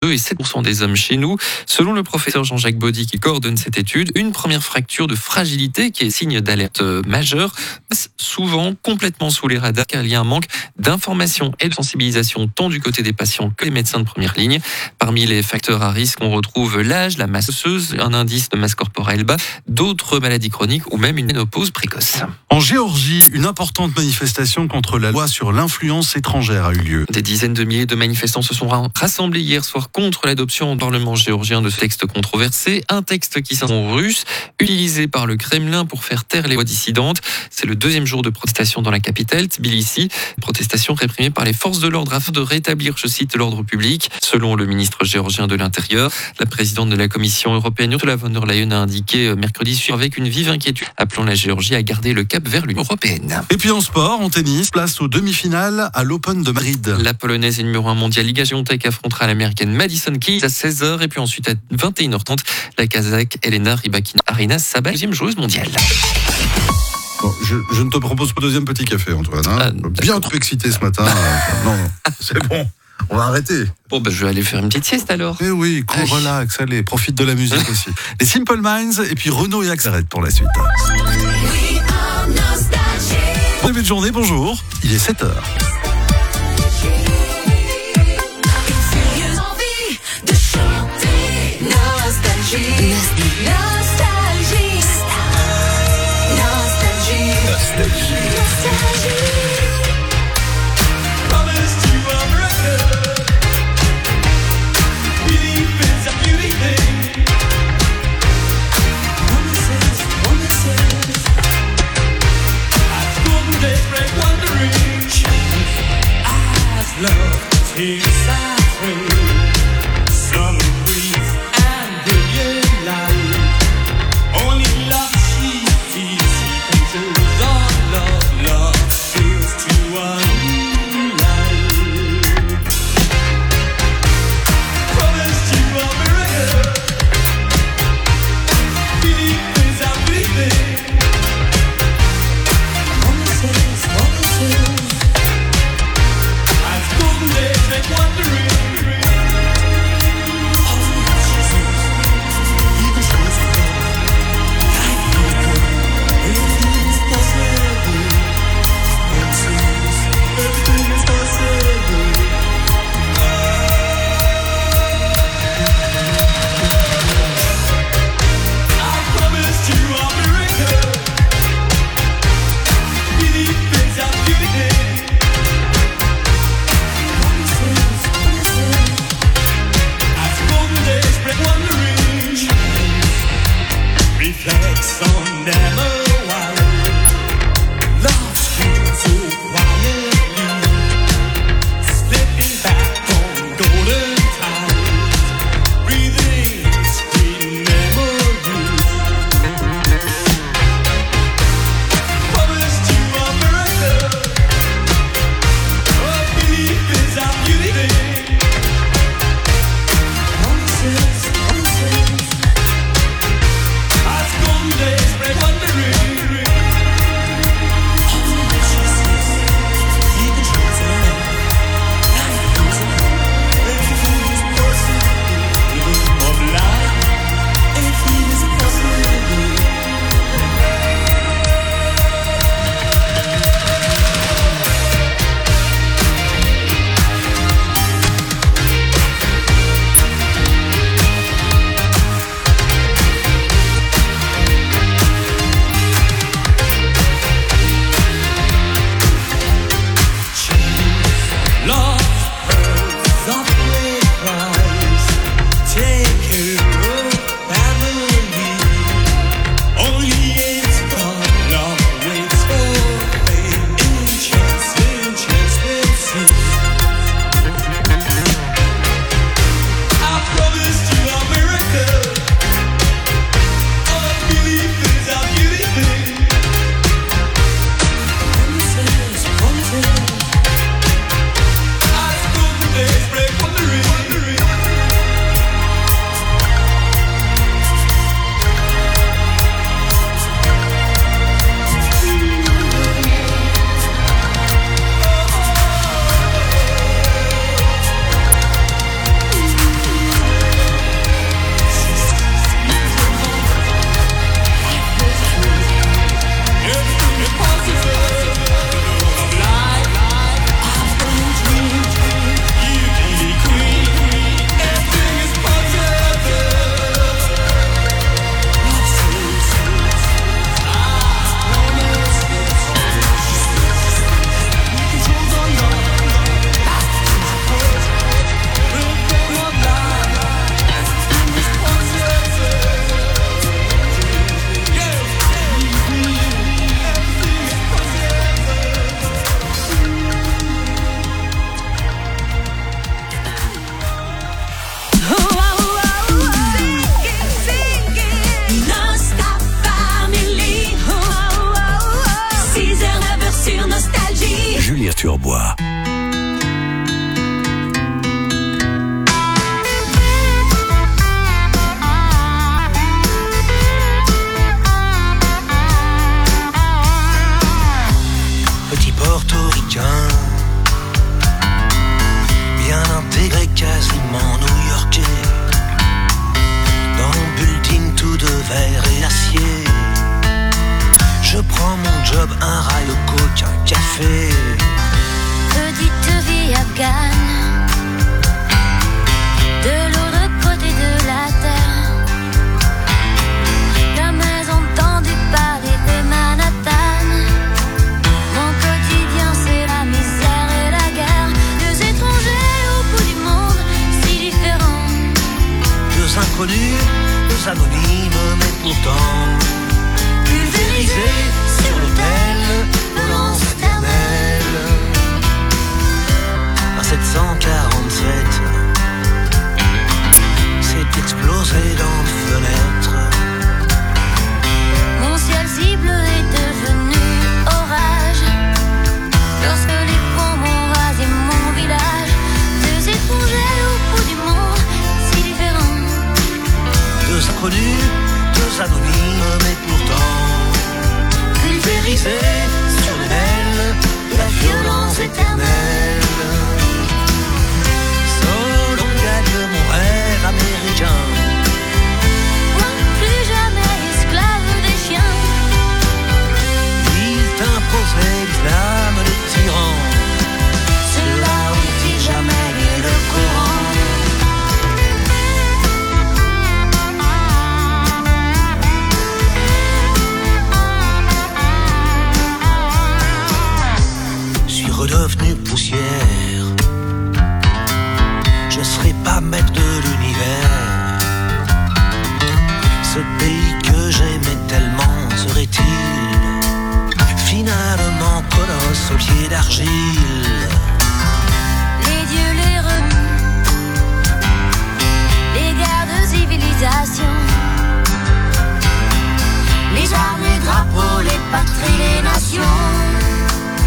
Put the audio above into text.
et 7% des hommes chez nous. Selon le professeur Jean-Jacques Baudy qui coordonne cette étude, une première fracture de fragilité qui est signe d'alerte majeure passe souvent complètement sous les radars car il y a un manque d'information et de sensibilisation tant du côté des patients que des médecins de première ligne. Parmi les facteurs à risque, on retrouve l'âge, la masse osseuse, un indice de masse corporelle bas, d'autres maladies chroniques ou même une ménopause précoce. En Géorgie, une importante manifestation contre la loi sur l'influence étrangère a eu lieu. Des dizaines de milliers de manifestants se sont rassemblés hier soir contre l'adoption au Parlement géorgien de ce texte controversé, un texte qui s'intitule en russe, utilisé par le Kremlin pour faire taire les voix dissidentes. C'est le deuxième jour de protestation dans la capitale, Tbilissi. Protestation réprimée par les forces de l'ordre afin de rétablir, je cite, l'ordre public. Selon le ministre géorgien de l'Intérieur, la présidente de la Commission européenne, Ursula von der Leyen, a indiqué mercredi suivant avec une vive inquiétude, appelant la Géorgie à garder le cap vers l'Union européenne. Et puis en sport, en tennis, place aux demi-finales à l'Open de Madrid. La Polonaise est numéro 1 mondiale, Iga Świątek affrontera l'Américaine Madison Keys à 16h et puis ensuite à 21h30, la Kazakh Elena Rybakina Aryna Sabalenka, deuxième joueuse mondiale. Bon, je ne te propose pas deuxième petit café, Antoine. Bien trop excité ce matin. Non, c'est bon. On va arrêter. Bon, je vais aller faire une petite sieste alors. Eh oui, relax, allez, profite de la musique aussi. Les Simple Minds et puis Renaud et Axel pour la suite. Bon début de journée, bonjour. Il est 7h. inconnus, deux anonymes, mais pourtant pulvérisés sur l'autel de violence éternelle. À 747, c'est explosé dans les fenêtres. Mon ciel cible est devenu orage lorsque les ponts m'ont rasé mon village. Deux étrangers au bout du monde, si différents. Deux inconnus, deux anonymes, mais pourtant pulvérisés sur l'aile de la violence éternelle. Solon gagne mon rêve américain. Moi, plus jamais esclave des chiens. Il t'imposait l'islam de tyran. Cela n'oublie jamais le Coran. Je suis redevenu poussière. Je serai pas maître de l'univers. Ce pays que j'aimais tellement serait-il finalement colosse aux pieds d'argile? Les dieux les remuent, les guerres de civilisation, les armes, les drapeaux, les patries, les nations.